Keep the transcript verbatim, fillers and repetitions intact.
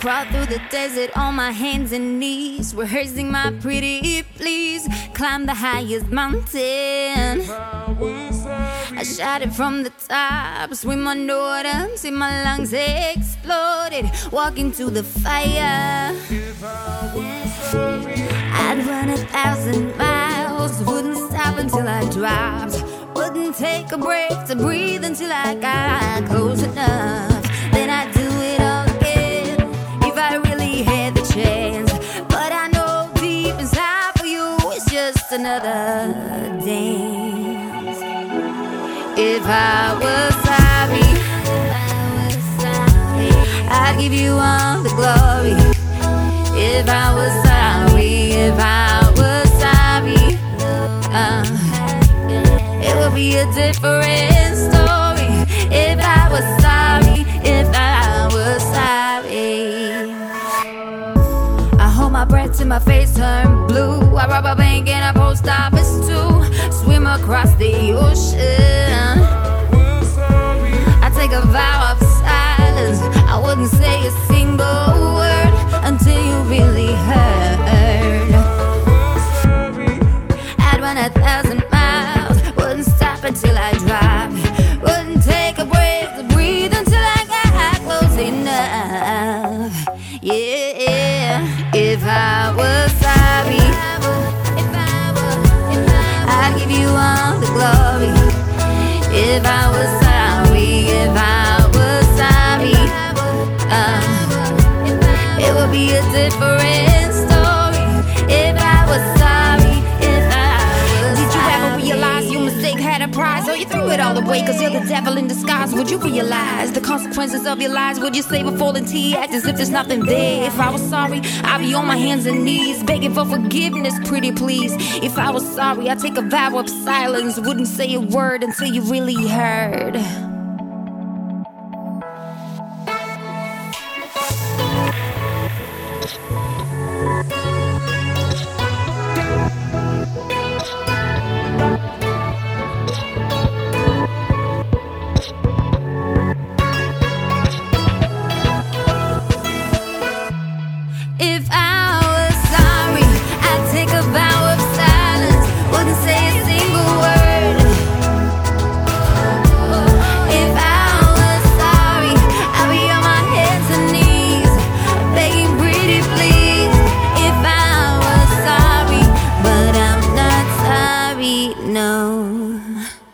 Crawl through the desert on my hands and knees, rehearsing my pretty please. Climb the highest mountain, I shot it from the top. Swim underwater till my lungs exploded. Walk into the fire. I'd run a thousand miles, wouldn't stop until I dropped. Wouldn't take a break to breathe until I got close enough. Then I'd do it all again if I really had the chance. But I know deep inside for you it's just another dance. If I was sorry, I'd give you all the glory. If I was sorry, if I was sorry, uh, it would be a different story. If I was sorry, if I was sorry. I hold my breath till my face turn blue. I rob a bank and a post office too. Swim across the ocean. I take a vow of silence. I wouldn't say a single word until you really heard. I'd run a thousand miles, wouldn't stop until I dropped. Wouldn't take a breath to breathe until I got close enough. Yeah, if I was sorry, I'd give you all the glory. If I was sorry, if I was sorry, uh, it would be a different story. If I was sorry, if I was Did you ever sorry. realize your mistake had a prize? Or you threw it all away cause you're the devil in disguise? Would you realize the consequences of your lies? Would you slave a fallen tea, act as if there's nothing there? If I was sorry, I'd be on my hands and knees begging for forgiveness, pretty please. If I was sorry, I'd take a vow of silence. Wouldn't say a word until you really heard. If I was sorry, I'd take a vow of silence. Wouldn't say a single word. If I was sorry, I'd be on my hands and knees, begging pretty please. If I was sorry, but I'm not sorry, no.